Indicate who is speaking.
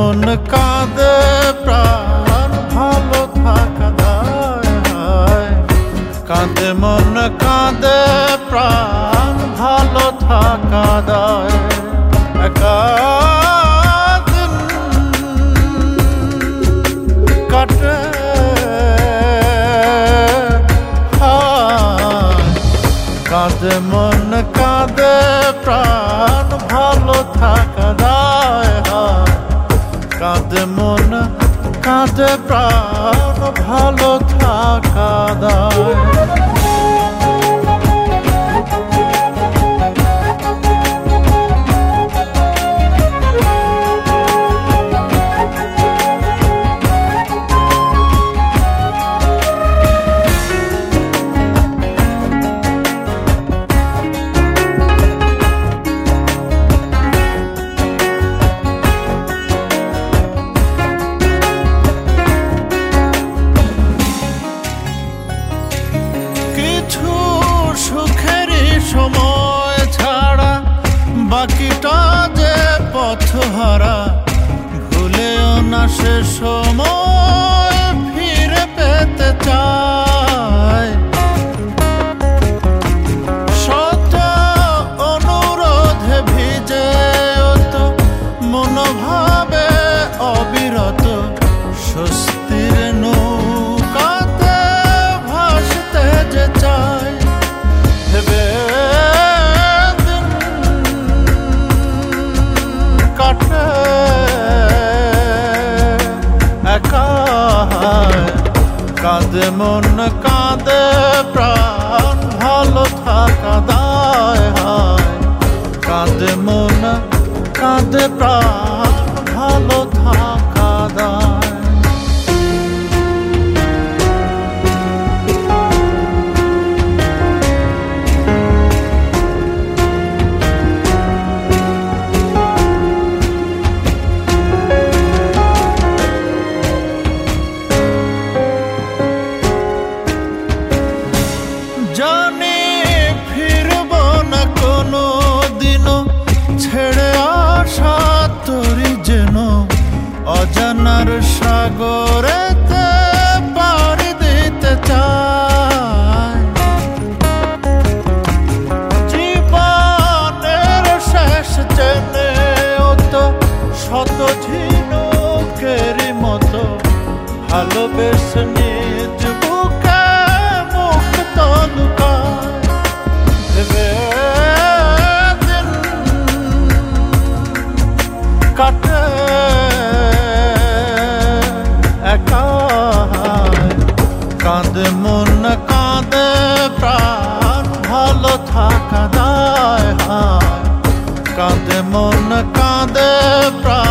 Speaker 1: মন কাঁদে প্রাণ ভালো থাকা দায়, কাঁদে মন কাঁদে প্রাণ ভালো থাকা দায়। একা দিন কাটে কাঁদে মন কাঁদে প্রাণ ভালো থাকা দায়, কাঁদে মন কাঁদে প্রাণ ভালো থাকা দায়। সুখেরই সময় ছাড়া বাকিটা যে পথহারা, ভুলেও না সে সময় ফিরে পেতে চায়। শত অনুরোধে ভিজে তো মনোভাবে অবিরত, স্বস্তির নৌকাতে ভাসতে যে চায়। ভেবে দিন কাটে একা, কাঁদে মন কাঁদে প্রাণ ভালো থাকা দায়, কাঁদে মন কাঁদে প্রাণ ভালো থাকা দায়। জানি ফিরব না কোনো দিনও, ছেড়ে আসা তোরি যেন অজানার সাগরেতে পাড়ি দিতে চায়। জীবনের শেষ জেনে তো শত ঝিনুকেরই মতো ভালোবেসে নিজ বুকে মুক্ত লুকায়। ভেবে দিন কাটে একা, কাঁদে মন কাঁদে প্রাণ ভালো থাকা দায়, কাঁদে মন কাঁদে প্রাণ